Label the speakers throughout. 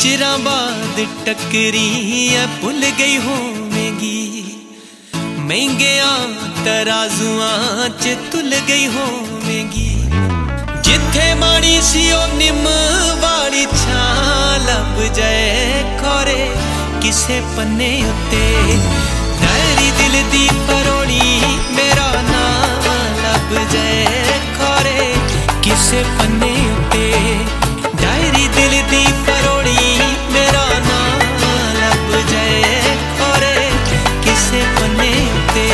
Speaker 1: चिरां बाद टकरी ऐ भुल गई होवेंगी, महंगिया तराजुआं च तुल गई होवेंगी। जिथे माड़ी सी ओ निम वाली छां लब जाए खोरे किसे पन्ने उत्ते, डायरी दिल दी परोली मेरा नाम लब जाए खोरे किसे पन्ने उत्ते, डायरी दिल दी परोली मेरा नाम लब जाए खोरे किसे पन्ने उत्ते।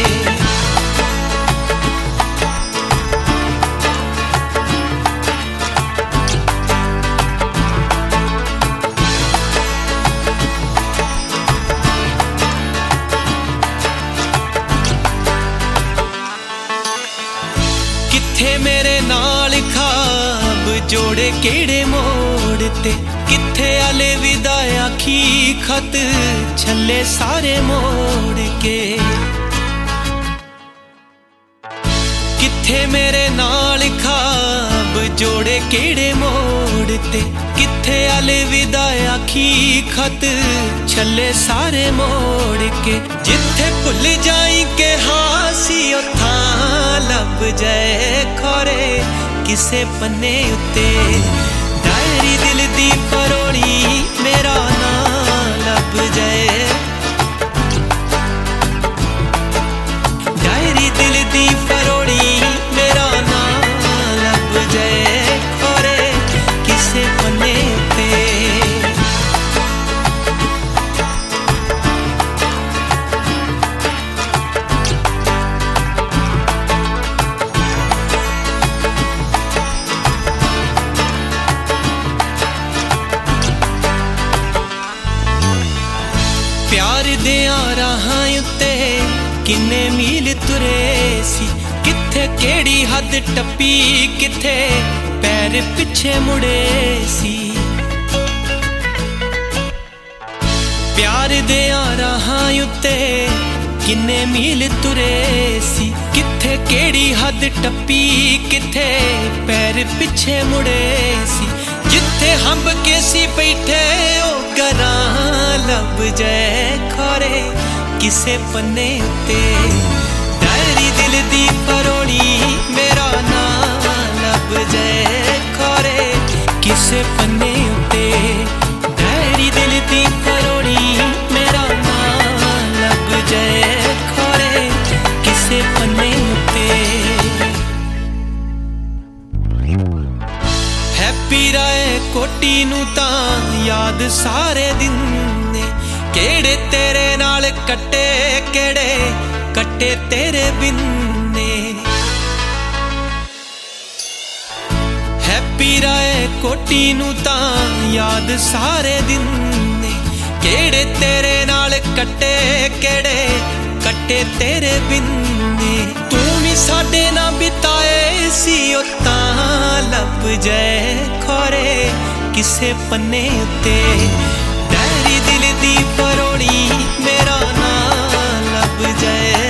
Speaker 1: किथे मेरे नाल खाब जोड़े केड़े मोड़ ते, किथे आले विदा आखी खत छले सारे मोड़ के। किथे मेरे नाल खाब जोड़े केड़े मोड़ ते, किथे आले विदा आखी खत छले सारे मोड़ के। जिथे भुल जाई के हासी उथा लब जाए खोरे किसे पन्ने उत्ते, डायरी दिल दी परोली मेरा नाम लब जाए, डायरी दिल दी परोली मेरा नाम लब जाए खोरे किसे पन्ने उत्ते। प्यार दिया राहां उत्ते किन्ने मील तुरे सी, किथे केड़ी हद टप्पी किथे पैर पिछे मुड़े सी। प्यार दिया राहां उत्ते किन्ने मील तुरे सी, किथे केड़ी हद टप्पी किथे पैर पिछे मुड़े सी। जिथे हंब के सी बैठे ओ गरां लब जाए खोरे किसे पन्ने उत्ते, डायरी दिल दी परोली मेरा नाम लब जाए खोरे किसे पन्ने उत्ते, डायरी दिल दी परोली मेरा नाम लब जाए खोरे किसे पन्ने उत्ते। हैप्पी राय कोटी नू तां याद सारे दिन ने, केड़े तेरे नाल कट्टे केड़े कट्टे तेरे बिन ने। हैप्पी राय कोटी नू तां याद सारे दिन ने, केड़े तेरे नाल कट्टे केड़े कट्टे तेरे बिन ने। तू भी साडे ना बिताए सी ओ तां लब जाए खोरे किसे पन्ने उत्ते, डायरी दिल दी परोली मेरा नाम लब जाए